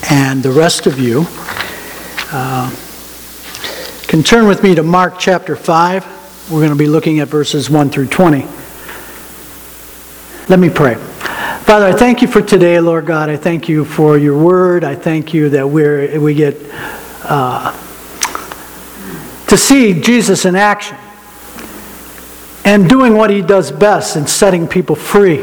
And the rest of you can turn with me to Mark chapter 5. We're going to be looking at verses 1 through 20. Let me pray. Father, I thank you for today, Lord God. I thank you for your word. I thank you that we get to see Jesus in action and doing what he does best in setting people free.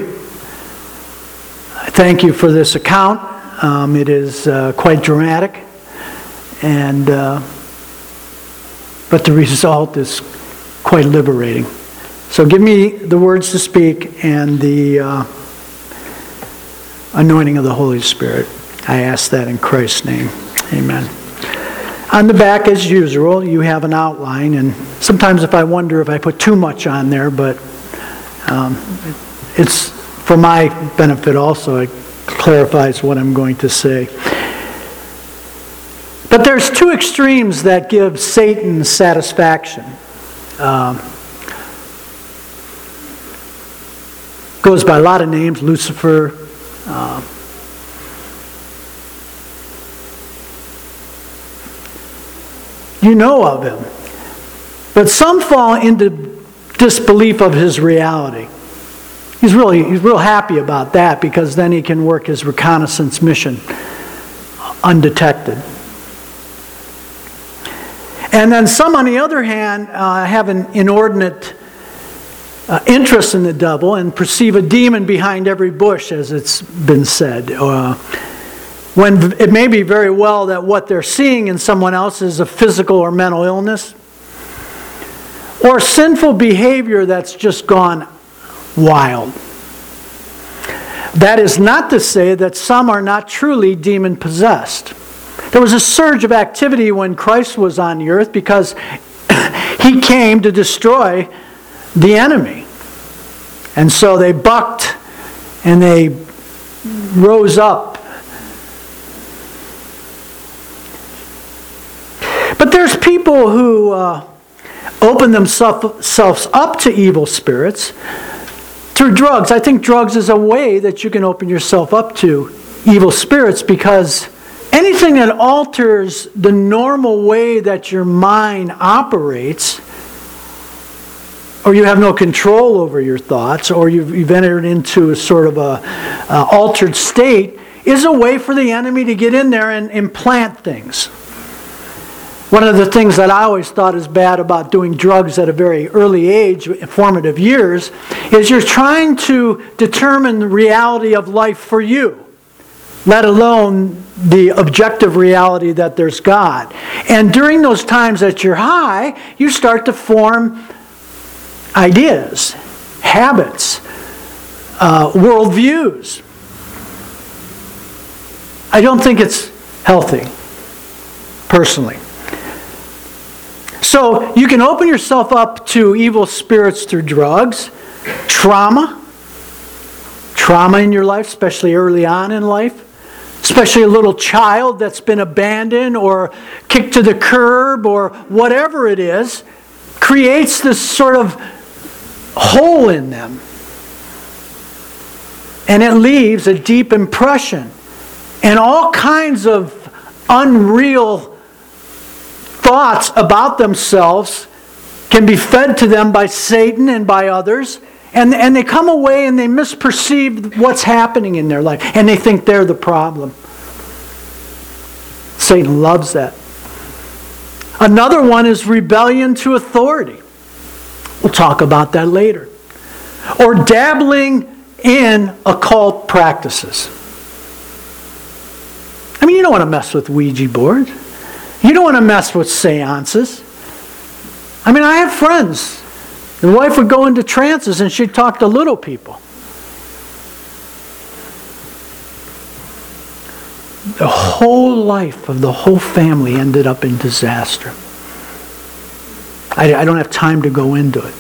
I thank you for this account. It is quite dramatic, and but the result is quite liberating. So give me the words to speak and the anointing of the Holy Spirit. I ask that in Christ's name. Amen. On the back, as usual, you have an outline, and sometimes I wonder if I put too much on there, but it's for my benefit also. It clarifies what I'm going to say. But there's two extremes that give Satan satisfaction. Goes by a lot of names: Lucifer, you know of him. But some fall into disbelief of his reality. He's real happy about that, because then he can work his reconnaissance mission undetected. And then some, on the other hand, have an inordinate interest in the devil and perceive a demon behind every bush, as it's been said. When it may be very well that what they're seeing in someone else is a physical or mental illness, or sinful behavior that's just gone wild. That is not to say that some are not truly demon-possessed. There was a surge of activity when Christ was on the earth, because he came to destroy the enemy. And so they bucked and they rose up. But there's people who open themselves up to evil spirits through drugs. I think drugs is a way that you can open yourself up to evil spirits, because anything that alters the normal way that your mind operates, or you have no control over your thoughts, or you've entered into a sort of a altered state, is a way for the enemy to get in there and implant things. One of the things that I always thought is bad about doing drugs at a very early age, formative years, is you're trying to determine the reality of life for you, let alone the objective reality that there's God. And during those times that you're high, you start to form ideas, habits, worldviews. I don't think it's healthy, personally. So you can open yourself up to evil spirits through drugs, trauma in your life, especially early on in life, especially a little child that's been abandoned or kicked to the curb or whatever it is, creates this sort of hole in them. And it leaves a deep impression. And all kinds of unreal thoughts about themselves can be fed to them by Satan and by others, and they come away and they misperceive what's happening in their life, and they think they're the problem. Satan loves that. Another one is rebellion to authority. We'll talk about that later. Or dabbling in occult practices. I mean, you don't want to mess with Ouija boards. You don't want to mess with seances. I mean, I have friends. The wife would go into trances and she'd talk to little people. The whole life of the whole family ended up in disaster. I don't have time to go into it.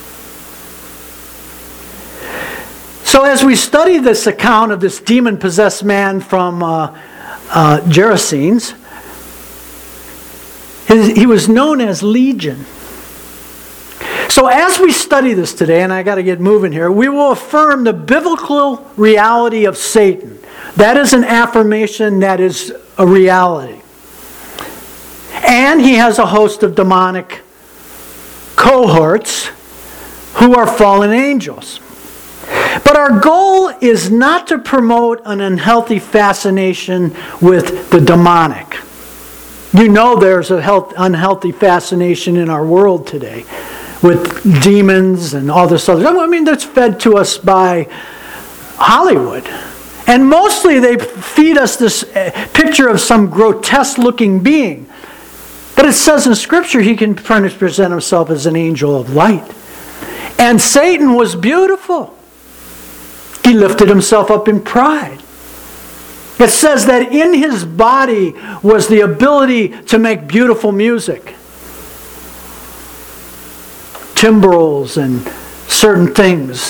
So as we study this account of this demon-possessed man from Gerasenes, he was known as Legion. So as we study this today, and I got to get moving here, we will affirm the biblical reality of Satan. That is an affirmation, that is a reality. And he has a host of demonic cohorts who are fallen angels. But our goal is not to promote an unhealthy fascination with the demonic. You know there's an unhealthy fascination in our world today with demons and all this other. I mean, that's fed to us by Hollywood. And mostly they feed us this picture of some grotesque-looking being. But it says in Scripture he can present himself as an angel of light. And Satan was beautiful. He lifted himself up in pride. It says that in his body was the ability to make beautiful music. Timbrels and certain things.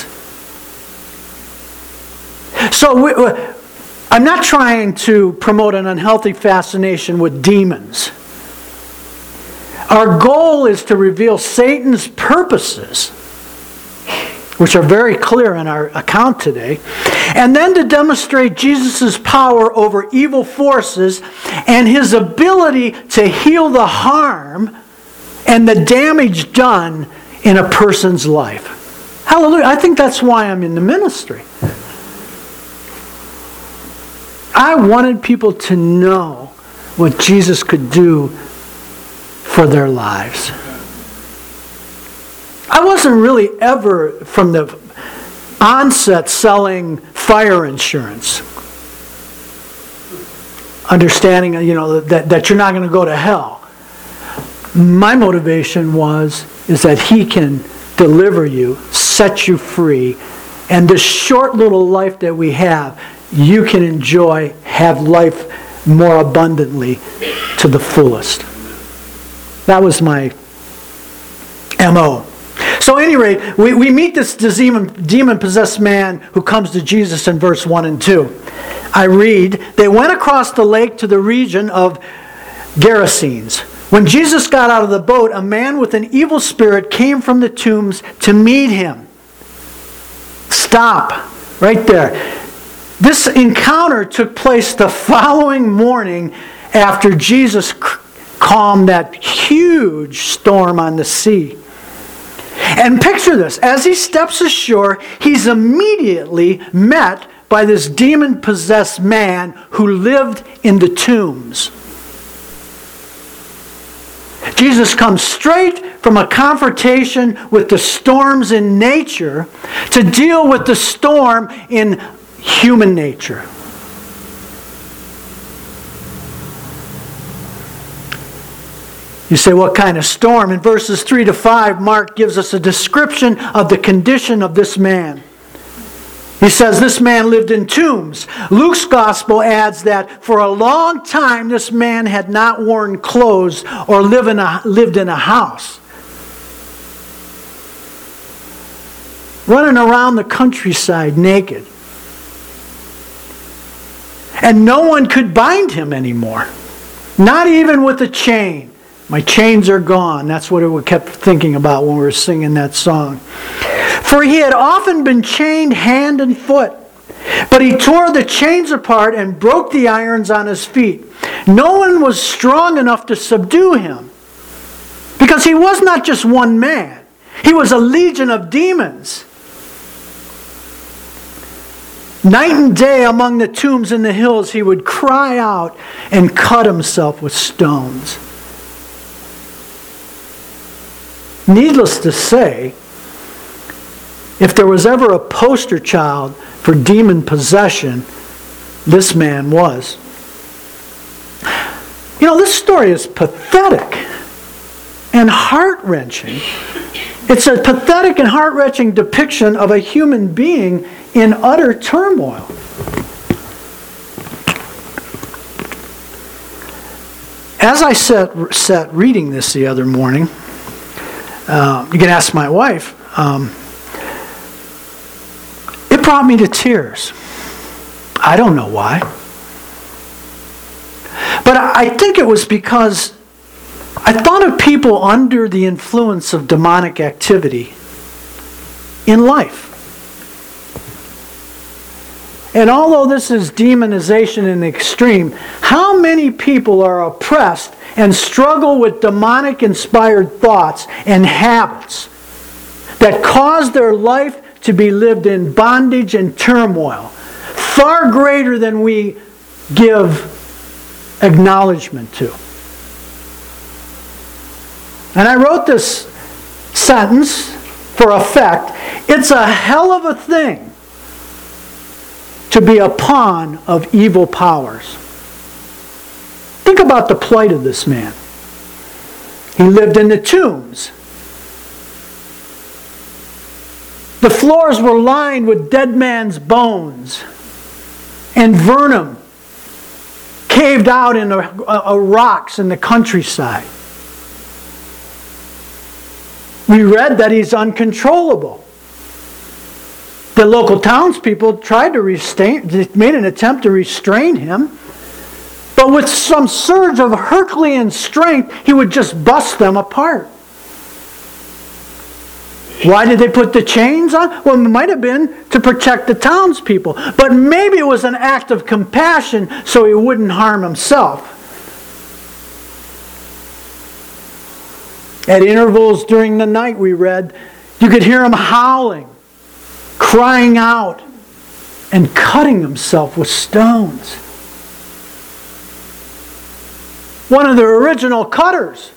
So I'm not trying to promote an unhealthy fascination with demons. Our goal is to reveal Satan's purposes, which are very clear in our account today, and then to demonstrate Jesus' power over evil forces and his ability to heal the harm and the damage done in a person's life. Hallelujah. I think that's why I'm in the ministry. I wanted people to know what Jesus could do for their lives. I wasn't really ever, from the onset, selling fire insurance. Understanding, that you're not going to go to hell. My motivation is that he can deliver you, set you free, and this short little life that we have, you can enjoy, have life more abundantly to the fullest. That was my MO. So at any rate, we meet this demon-possessed man who comes to Jesus in verse 1 and 2. I read, they went across the lake to the region of Gerasenes. When Jesus got out of the boat, a man with an evil spirit came from the tombs to meet him. Stop. Right there. This encounter took place the following morning after Jesus calmed that huge storm on the sea. And picture this. As he steps ashore, he's immediately met by this demon-possessed man who lived in the tombs. Jesus comes straight from a confrontation with the storms in nature to deal with the storm in human nature. You say, what kind of storm? In verses 3 to 5, Mark gives us a description of the condition of this man. He says this man lived in tombs. Luke's gospel adds that for a long time this man had not worn clothes or lived in a house. Running around the countryside naked. And no one could bind him anymore. Not even with a chain. My chains are gone. That's what we kept thinking about when we were singing that song. For he had often been chained hand and foot. But he tore the chains apart and broke the irons on his feet. No one was strong enough to subdue him. Because he was not just one man. He was a legion of demons. Night and day among the tombs in the hills, he would cry out and cut himself with stones. Needless to say, if there was ever a poster child for demon possession, this man was. This story is pathetic and heart-wrenching. It's a pathetic and heart-wrenching depiction of a human being in utter turmoil. As I sat reading this the other morning, you can ask my wife, it brought me to tears. I don't know why. But I think it was because I thought of people under the influence of demonic activity in life. And although this is demonization in the extreme, how many people are oppressed and struggle with demonic-inspired thoughts and habits that cause their life to be lived in bondage and turmoil, far greater than we give acknowledgement to? And I wrote this sentence for effect. It's a hell of a thing to be a pawn of evil powers. Think about the plight of this man. He lived in the tombs. The floors were lined with dead man's bones, and venom caved out in rocks in the countryside. We read that he's uncontrollable. The local townspeople tried to made an attempt to restrain him, but with some surge of Herculean strength, he would just bust them apart. Why did they put the chains on? Well, it might have been to protect the townspeople, but maybe it was an act of compassion so he wouldn't harm himself. At intervals during the night, we read, you could hear him howling, crying out, and cutting himself with stones. One of the original cutters.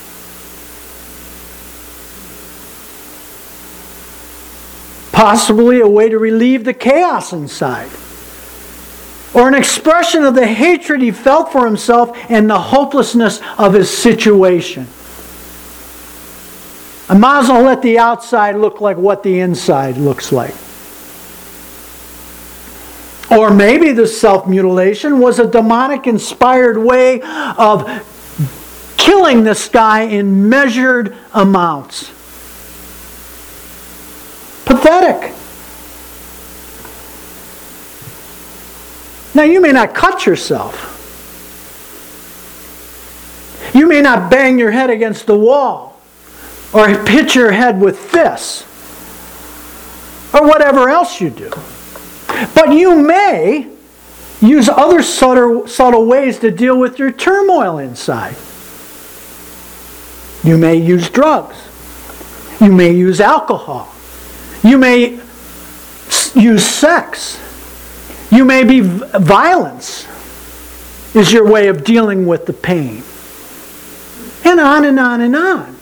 Possibly a way to relieve the chaos inside. Or an expression of the hatred he felt for himself and the hopelessness of his situation. I might as well let the outside look like what the inside looks like. Or maybe the self-mutilation was a demonic-inspired way of killing this guy in measured amounts. Pathetic. Now, you may not cut yourself. You may not bang your head against the wall or hit your head with fists or whatever else you do. But you may use other subtle ways to deal with your turmoil inside. You may use drugs. You may use alcohol. You may use sex. You may be violence is your way of dealing with the pain. And on and on and on.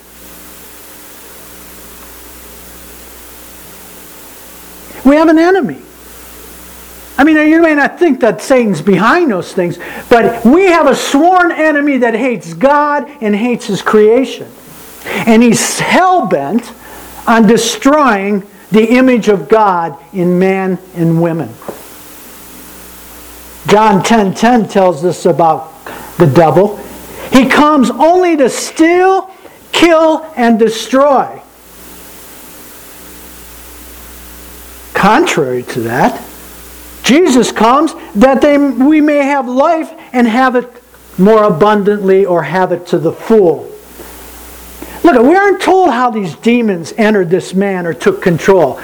We have an enemy. I mean, you may not think that Satan's behind those things, but we have a sworn enemy that hates God and hates His creation. And he's hell-bent on destroying the image of God in man and women. John 10:10 tells us about the devil. He comes only to steal, kill, and destroy. Contrary to that, Jesus comes that we may have life and have it more abundantly, or have it to the full. Look, we aren't told how these demons entered this man or took control.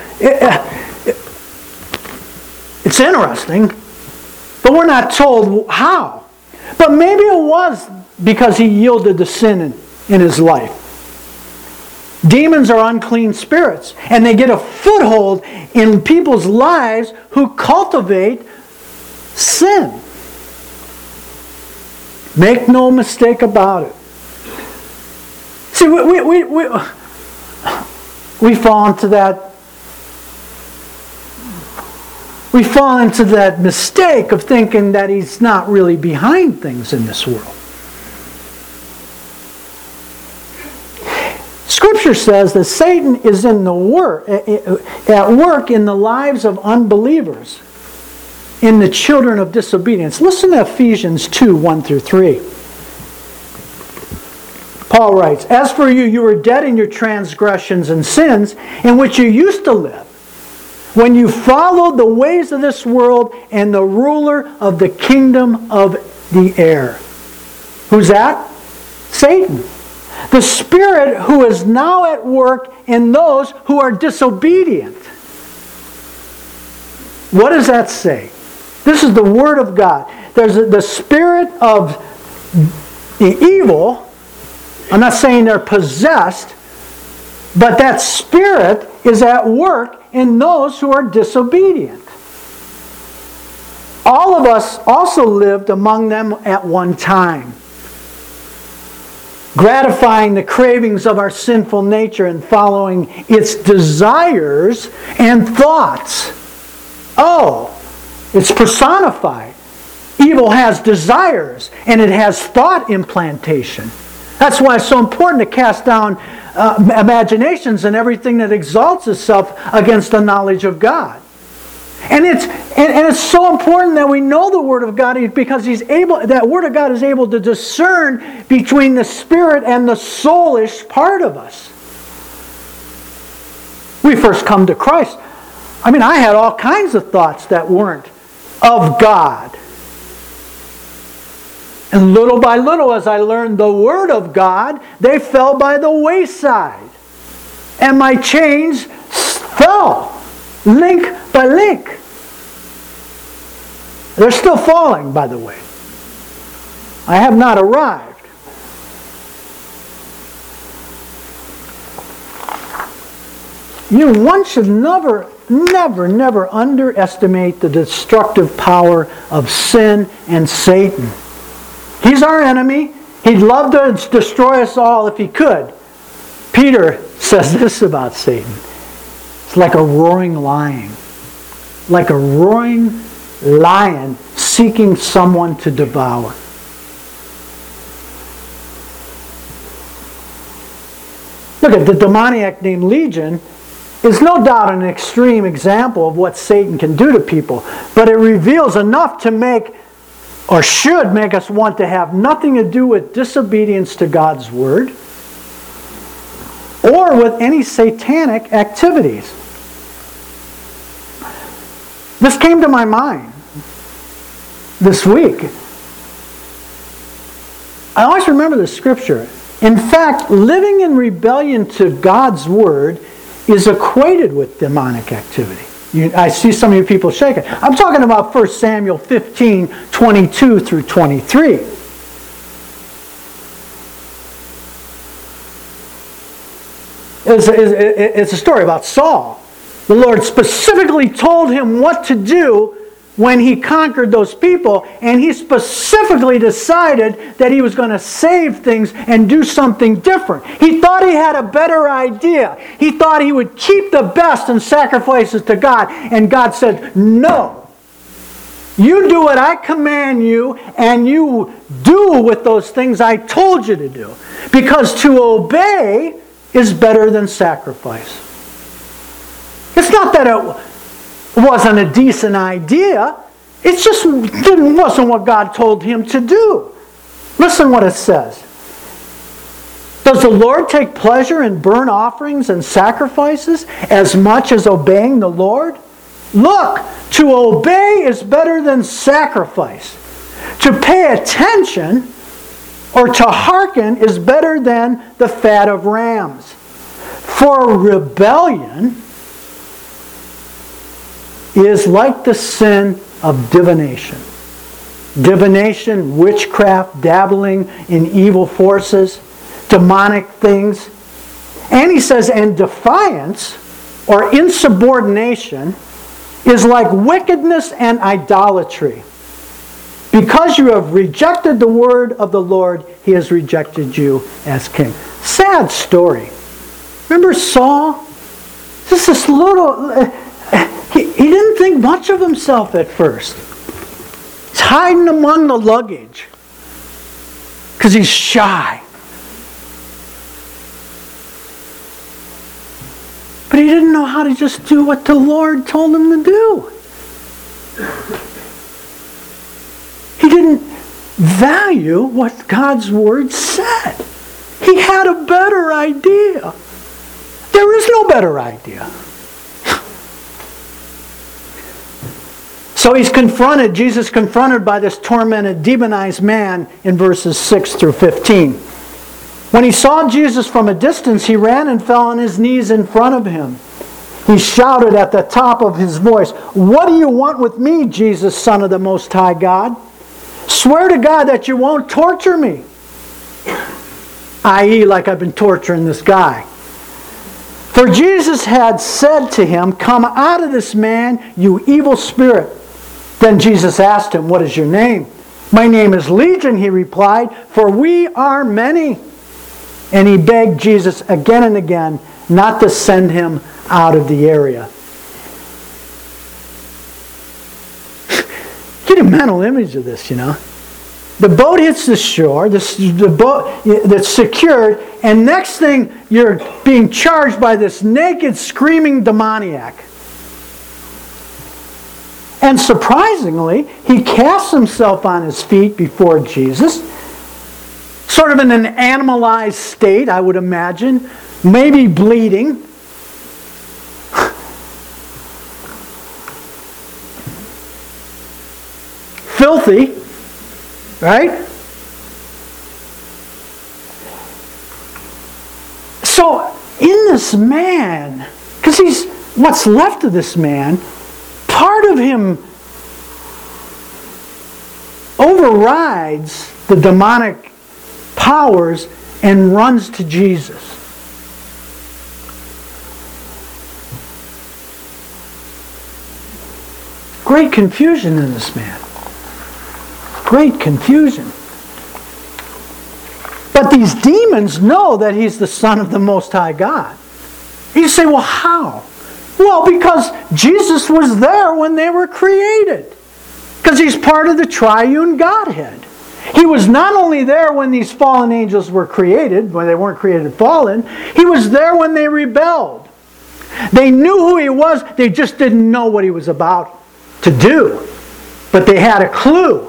It's interesting, but we're not told how. But maybe it was because he yielded to sin in his life. Demons are unclean spirits, and they get a foothold in people's lives who cultivate sin. Make no mistake about it. See, we fall into that. We fall into that mistake of thinking that he's not really behind things in this world. Scripture says that Satan is at work in the lives of unbelievers, in the children of disobedience. Listen to Ephesians 2:1-3. Paul writes, "As for you, you were dead in your transgressions and sins, in which you used to live, when you followed the ways of this world and the ruler of the kingdom of the air." Who's that? Satan. The Spirit who is now at work in those who are disobedient. What does that say? This is the Word of God. There's the spirit of the evil. I'm not saying they're possessed, but that spirit is at work in those who are disobedient. All of us also lived among them at one time, gratifying the cravings of our sinful nature and following its desires and thoughts. Oh, it's personified. Evil has desires and it has thought implantation. That's why it's so important to cast down imaginations and everything that exalts itself against the knowledge of God. And it's so important that we know the Word of God because that Word of God is able to discern between the spirit and the soulish part of us. We first come to Christ. I had all kinds of thoughts that weren't of God. And little by little, as I learned the Word of God, they fell by the wayside. And my chains fell, link by link. They're still falling, by the way. I have not arrived. One should never underestimate the destructive power of sin and Satan. He's our enemy. He'd love to destroy us all if he could. Peter says this about Satan. It's like a roaring lion. Like a roaring lion seeking someone to devour. Look at the demoniac named Legion is no doubt an extreme example of what Satan can do to people, but it reveals enough to make, or should make us want to have nothing to do with disobedience to God's Word or with any satanic activities. This came to my mind this week. I always remember the scripture. In fact, living in rebellion to God's Word is equated with demonic activity. I see some of you people shaking. I'm talking about 1 Samuel 15, 22 through 23. It's a story about Saul. The Lord specifically told him what to do when he conquered those people, and he specifically decided that he was going to save things and do something different. He thought he had a better idea. He thought he would keep the best and sacrifices to God, and God said, no. You do what I command you, and you do with those things I told you to do. Because to obey is better than sacrifice. It's not that it wasn't a decent idea. It just wasn't what God told him to do. Listen what it says. Does the Lord take pleasure in burnt offerings and sacrifices as much as obeying the Lord? Look, to obey is better than sacrifice. To pay attention or to hearken is better than the fat of rams. For rebellion is like the sin of divination. Divination, witchcraft, dabbling in evil forces, demonic things. And he says, and defiance or insubordination is like wickedness and idolatry. Because you have rejected the word of the Lord, he has rejected you as king. Sad story. Remember Saul? Just this little... He didn't think much of himself at first. He's hiding among the luggage because he's shy. But he didn't know how to just do what the Lord told him to do. He didn't value what God's Word said. He had a better idea. There is no better idea. So Jesus confronted by this tormented, demonized man in verses 6 through 15. When he saw Jesus from a distance, he ran and fell on his knees in front of him. He shouted at the top of his voice, "What do you want with me, Jesus, Son of the Most High God? Swear to God that you won't torture me." I.e., like I've been torturing this guy. For Jesus had said to him, "Come out of this man, you evil spirit." Then Jesus asked him, "What is your name?" "My name is Legion," he replied, "for we are many." And he begged Jesus again and again not to send him out of the area. Get a mental image of this, The boat hits the shore, the boat that's secured, and next thing you're being charged by this naked, screaming demoniac. And surprisingly, he casts himself on his feet before Jesus, sort of in an animalized state, I would imagine, maybe bleeding. Filthy, right? So, in this man, because he's what's left of this man, part of him overrides the demonic powers and runs to Jesus. Great confusion in this man. Great confusion. But these demons know that he's the Son of the Most High God. You say, well, how? Well, because Jesus was there when they were created. Because he's part of the triune Godhead. He was not only there when these fallen angels were created, when they weren't created fallen, he was there when they rebelled. They knew who he was, they just didn't know what he was about to do. But they had a clue.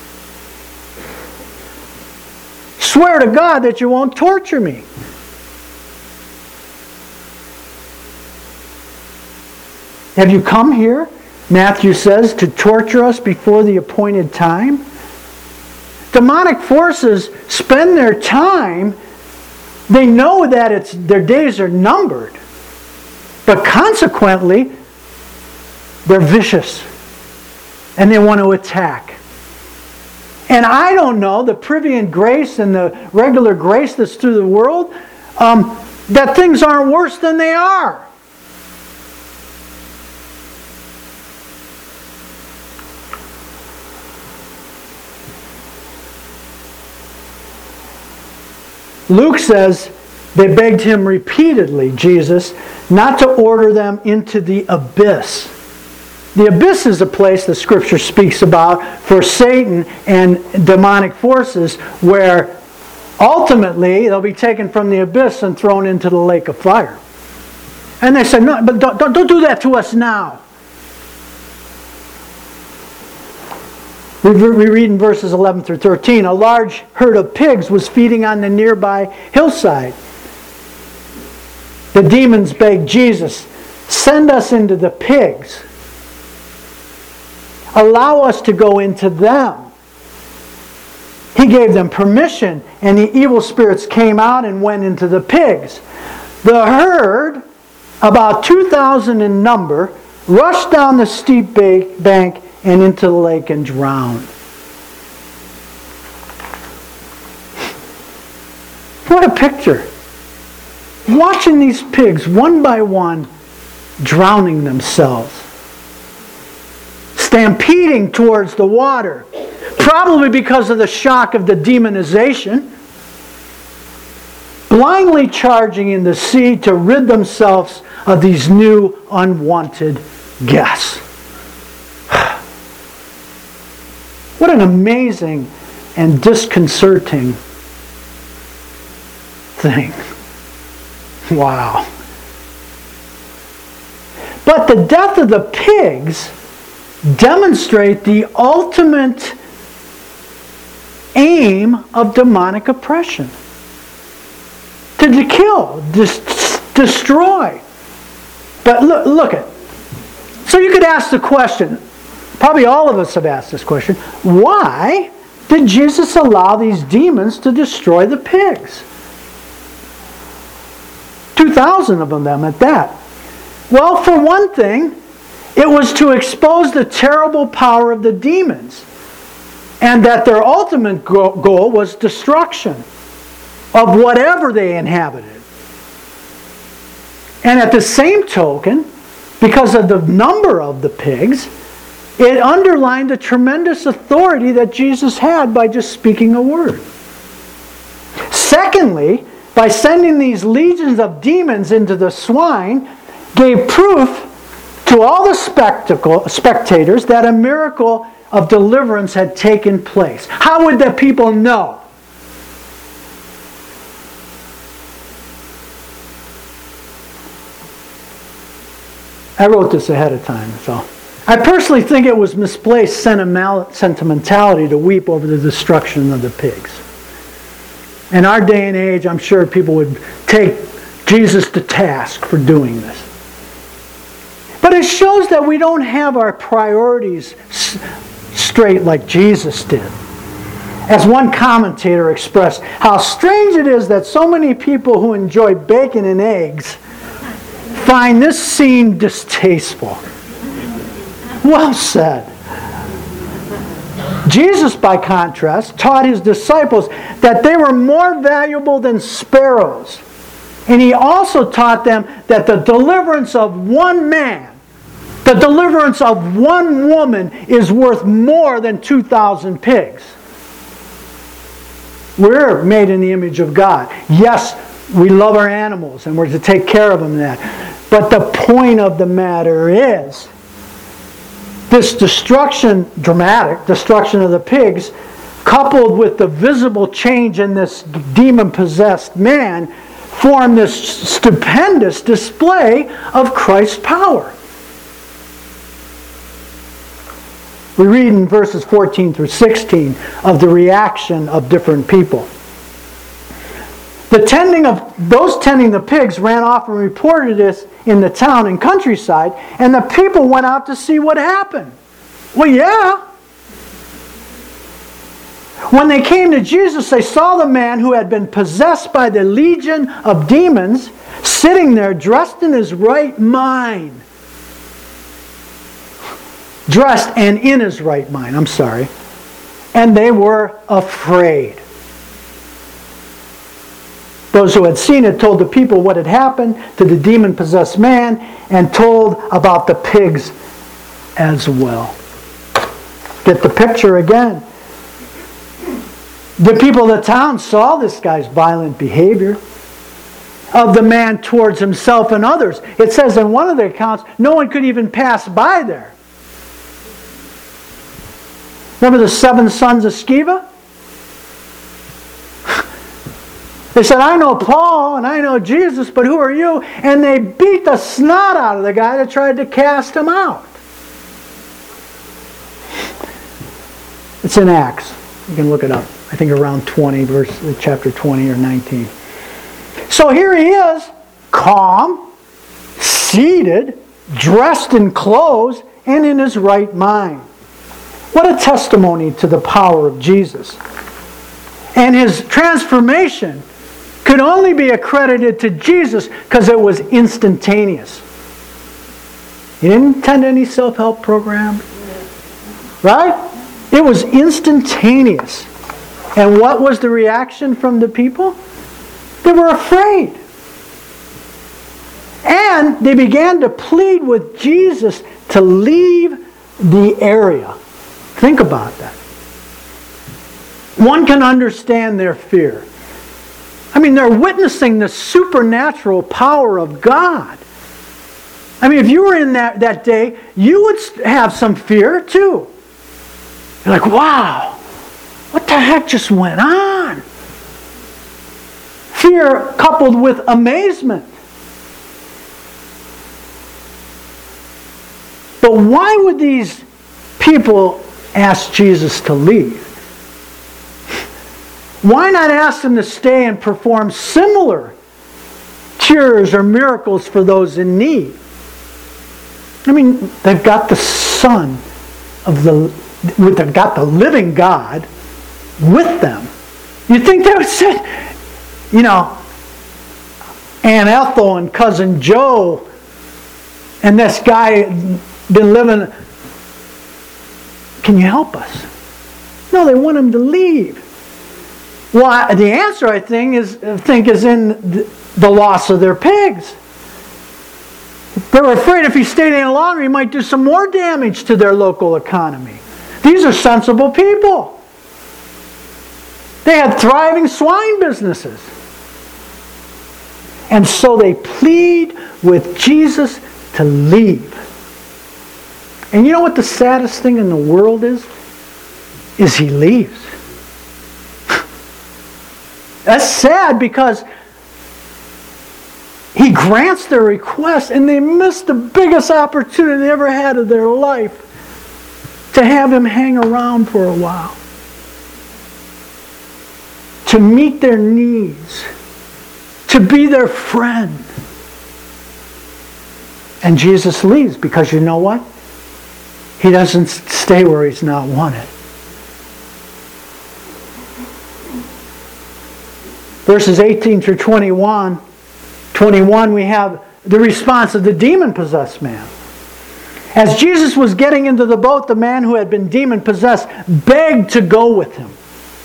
Swear to God that you won't torture me. Have you come here, Matthew says, to torture us before the appointed time? Demonic forces spend their time, they know that their days are numbered, but consequently, they're vicious and they want to attack. And I don't know, the privient grace and the regular grace that's through the world, that things aren't worse than they are. Luke says they begged him repeatedly, Jesus, not to order them into the abyss. The abyss is a place that Scripture speaks about for Satan and demonic forces, where ultimately they'll be taken from the abyss and thrown into the lake of fire. And they said, "No, but don't do that to us now." We read in verses 11 through 13, a large herd of pigs was feeding on the nearby hillside. The demons begged Jesus, "Send us into the pigs. Allow us to go into them." He gave them permission, and the evil spirits came out and went into the pigs. The herd, about 2,000 in number, rushed down the steep bank and into the lake and drowned. What a picture. Watching these pigs, one by one, drowning themselves. Stampeding towards the water. Probably because of the shock of the demonization. Blindly charging in the sea to rid themselves of these new unwanted guests. What an amazing and disconcerting thing. Wow. But the death of the pigs demonstrate the ultimate aim of demonic oppression. To kill, destroy. But look at. So you could ask the question, probably all of us have asked this question, why did Jesus allow these demons to destroy the pigs? 2,000 of them at that. Well, for one thing, it was to expose the terrible power of the demons, and that their ultimate goal was destruction of whatever they inhabited. And at the same token, because of the number of the pigs, it underlined the tremendous authority that Jesus had by just speaking a word. Secondly, by sending these legions of demons into the swine, gave proof to all the spectators that a miracle of deliverance had taken place. How would the people know? I wrote this ahead of time, so I personally think it was misplaced sentimentality to weep over the destruction of the pigs. In our day and age, I'm sure people would take Jesus to task for doing this. But it shows that we don't have our priorities straight like Jesus did. As one commentator expressed, how strange it is that so many people who enjoy bacon and eggs find this scene distasteful. Well said. Jesus, by contrast, taught his disciples that they were more valuable than sparrows. And he also taught them that the deliverance of one man, the deliverance of one woman, is worth more than 2,000 pigs. We're made in the image of God. Yes, we love our animals and we're to take care of them and that. But the point of the matter is, this dramatic destruction of the pigs, coupled with the visible change in this demon-possessed man, form this stupendous display of Christ's power. We read in verses 14 through 16 of the reaction of different people. Those tending the pigs ran off and reported this in the town and countryside, and the people went out to see what happened. Well, yeah. When they came to Jesus, they saw the man who had been possessed by the legion of demons sitting there dressed in his right mind. Dressed and in his right mind, And they were afraid. Those who had seen it told the people what had happened to the demon-possessed man and told about the pigs as well. Get the picture again. The people of the town saw this guy's violent behavior of the man towards himself and others. It says in one of the accounts, no one could even pass by there. Remember the 7 sons of Sceva? They said, I know Paul and I know Jesus, but who are you? And they beat the snot out of the guy that tried to cast him out. It's in Acts. You can look it up. I think around 20, chapter 20 or 19. So here he is, calm, seated, dressed in clothes, and in his right mind. What a testimony to the power of Jesus. And his transformation could only be accredited to Jesus because it was instantaneous. He didn't attend any self-help program. Right? It was instantaneous. And what was the reaction from the people? They were afraid. And they began to plead with Jesus to leave the area. Think about that. One can understand their fear. I mean, they're witnessing the supernatural power of God. I mean, if you were in that day, you would have some fear too. You're like, wow, what the heck just went on? Fear coupled with amazement. But why would these people ask Jesus to leave? Why not ask him to stay and perform similar cures or miracles for those in need? I mean, they've got the Son of they've got the living God with them. You'd think they would say, Aunt Ethel and Cousin Joe and this guy been living. Can you help us? No, they want him to leave. Well, the answer, I think, is in the loss of their pigs. They were afraid if he stayed any longer, he might do some more damage to their local economy. These are sensible people. They had thriving swine businesses. And so they plead with Jesus to leave. And you know what the saddest thing in the world is? Is he leaves. That's sad because he grants their request and they miss the biggest opportunity they ever had of their life to have him hang around for a while. To meet their needs. To be their friend. And Jesus leaves because you know what? He doesn't stay where he's not wanted. Verses 18 through 21, we have the response of the demon-possessed man. As Jesus was getting into the boat, the man who had been demon-possessed begged to go with him.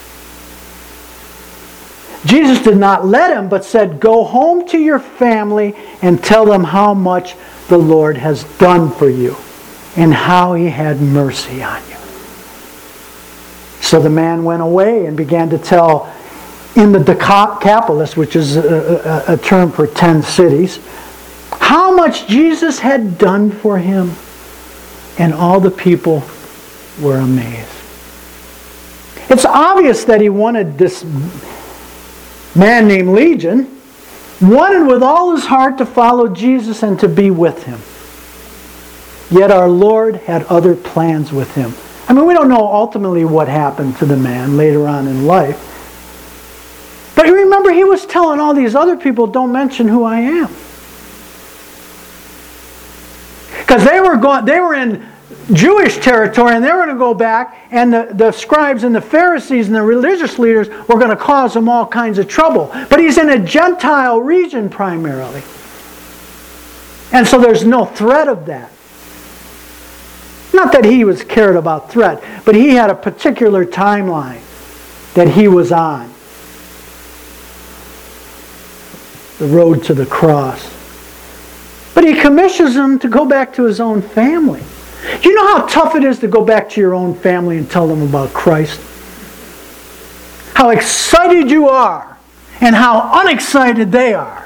Jesus did not let him, but said, "Go home to your family and tell them how much the Lord has done for you and how he had mercy on you." So the man went away and began to tell in the Decapolis, which is a term for 10 cities, how much Jesus had done for him. And all the people were amazed. It's obvious that he wanted this man named Legion, wanted with all his heart to follow Jesus and to be with him. Yet our Lord had other plans with him. I mean, we don't know ultimately what happened to the man later on in life. But you remember, he was telling all these other people, don't mention who I am. Because they were in Jewish territory and they were going to go back, and the scribes and the Pharisees and the religious leaders were going to cause them all kinds of trouble. But he's in a Gentile region primarily. And so there's no threat of that. Not that he was cared about threat, but he had a particular timeline that he was on. The road to the cross. But he commissions him to go back to his own family. Do you know how tough it is to go back to your own family and tell them about Christ? How excited you are and how unexcited they are.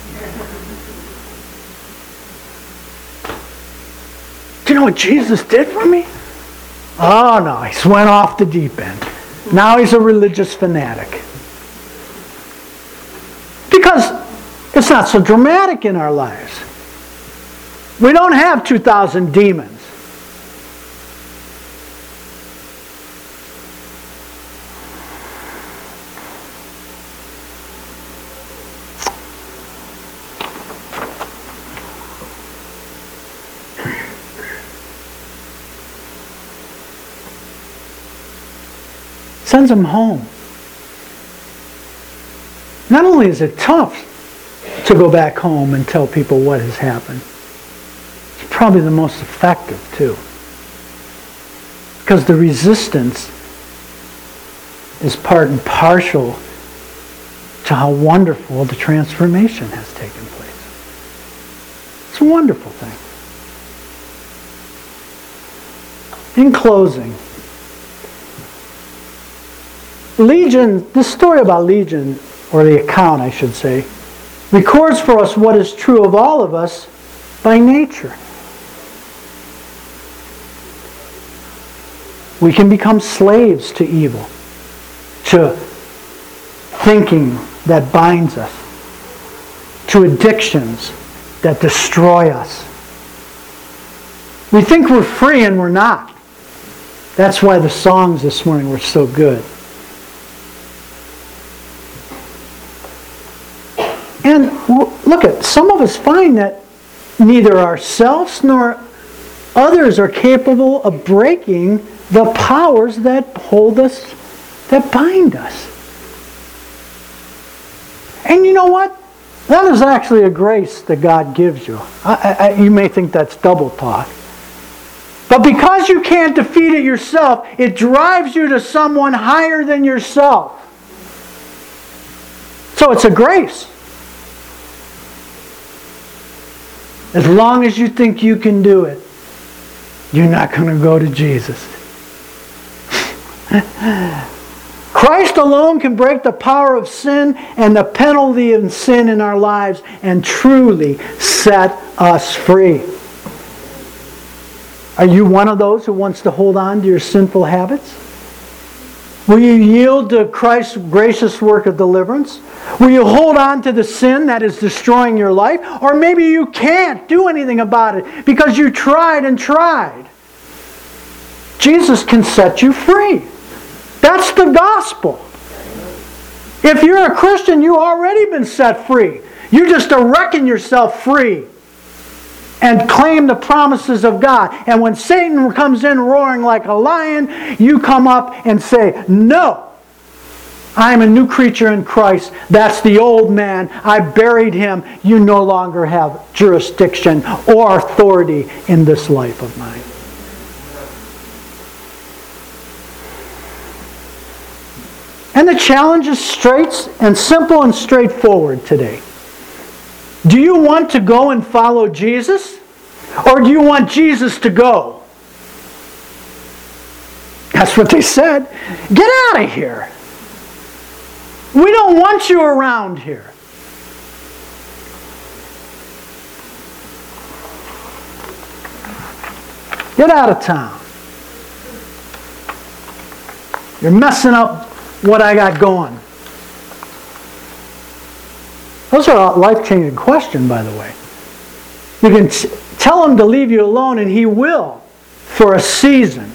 Do you know what Jesus did for me? Oh no, he went off the deep end. Now he's a religious fanatic. Because it's not so dramatic in our lives. We don't have 2,000 demons. Sends them home. Not only is it tough to go back home and tell people what has happened, it's probably the most effective too. Because the resistance is part and parcel to how wonderful the transformation has taken place. It's a wonderful thing. In closing, Legion, this story about Legion, or the account I should say, records for us what is true of all of us by nature. We can become slaves to evil, to thinking that binds us, to addictions that destroy us. We think we're free and we're not. That's why the songs this morning were so good. And look at, some of us find that neither ourselves nor others are capable of breaking the powers that hold us, that bind us. And you know what? That is actually a grace that God gives you. You may think that's double talk. But because you can't defeat it yourself, it drives you to someone higher than yourself. So it's a grace. As long as you think you can do it, you're not going to go to Jesus. Christ alone can break the power of sin and the penalty of sin in our lives and truly set us free. Are you one of those who wants to hold on to your sinful habits? Will you yield to Christ's gracious work of deliverance? Will you hold on to the sin that is destroying your life? Or maybe you can't do anything about it because you tried and tried. Jesus can set you free. That's the gospel. If you're a Christian, you've already been set free. You just reckon yourself free and claim the promises of God. And when Satan comes in roaring like a lion, you come up and say, no, I'm a new creature in Christ. That's the old man. I buried him. You no longer have jurisdiction or authority in this life of mine. And the challenge is straight and simple and straightforward today. Do you want to go and follow Jesus? Or do you want Jesus to go? That's what they said. Get out of here. We don't want you around here. Get out of town. You're messing up what I got going. Those are a life-changing questions, by the way. You can tell him to leave you alone, and he will for a season.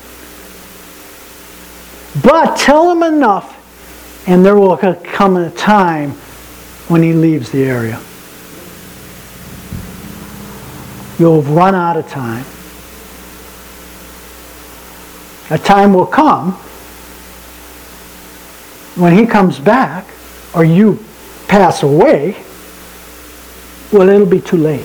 But tell him enough, and there will come a time when he leaves the area. You'll have run out of time. A time will come when he comes back, or you pass away, well, it'll be too late.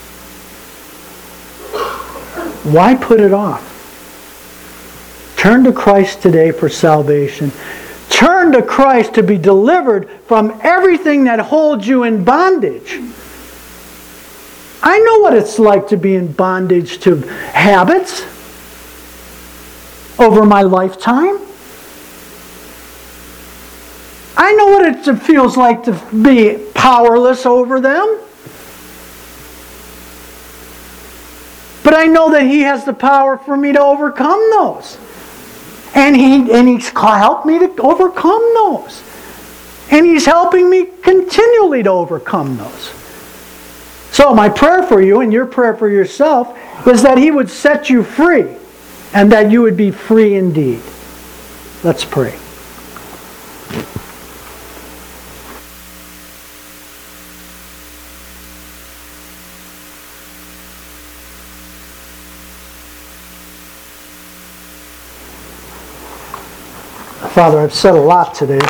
Why put it off? Turn to Christ today for salvation. Turn to Christ to be delivered from everything that holds you in bondage. I know what it's like to be in bondage to habits over my lifetime. I know what it feels like to be powerless over them. But I know that He has the power for me to overcome those. And He's helped me to overcome those. And He's helping me continually to overcome those. So my prayer for you and your prayer for yourself is that He would set you free and that you would be free indeed. Let's pray. Father, I've said a lot today,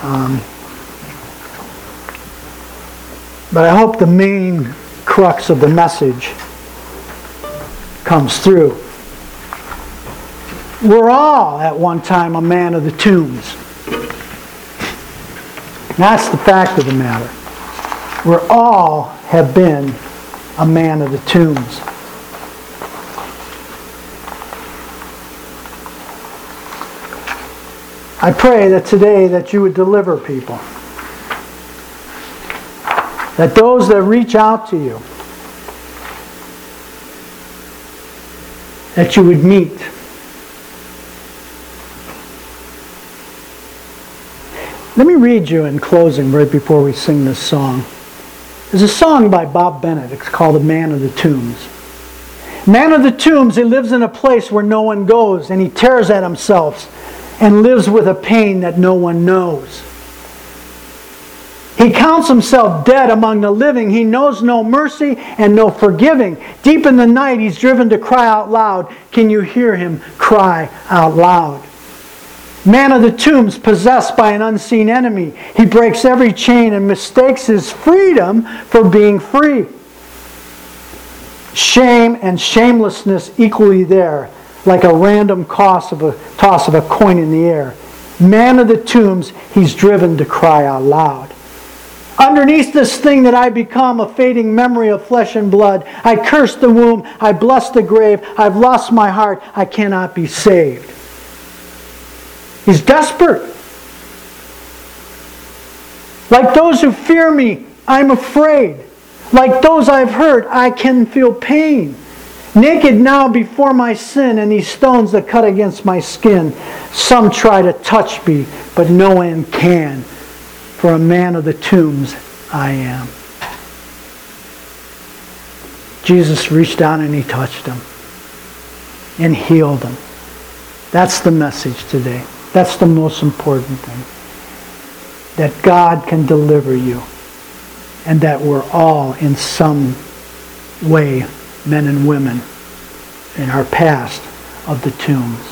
but I hope the main crux of the message comes through. We're all at one time a man of the tombs. That's the fact of the matter. We all have been a man of the tombs. I pray that today that you would deliver people. That those that reach out to you, that you would meet. Let me read you in closing right before we sing this song. There's a song by Bob Bennett. It's called "A Man of the Tombs." Man of the tombs, he lives in a place where no one goes, and he tears at himself and lives with a pain that no one knows. He counts himself dead among the living. He knows no mercy and no forgiving. Deep in the night, he's driven to cry out loud. Can you hear him cry out loud? Man of the tombs, possessed by an unseen enemy. He breaks every chain and mistakes his freedom for being free. Shame and shamelessness equally there, like a random toss of a coin in the air. Man of the tombs, he's driven to cry out loud. Underneath this thing that I become, a fading memory of flesh and blood, I curse the womb, I bless the grave, I've lost my heart, I cannot be saved. He's desperate. Like those who fear me, I'm afraid. Like those I've hurt, I can feel pain. Naked now before my sin and these stones that cut against my skin. Some try to touch me, but no one can. For a man of the tombs I am. Jesus reached down and he touched him. And healed him. That's the message today. That's the most important thing. That God can deliver you. And that we're all in some way men and women in our past of the tombs.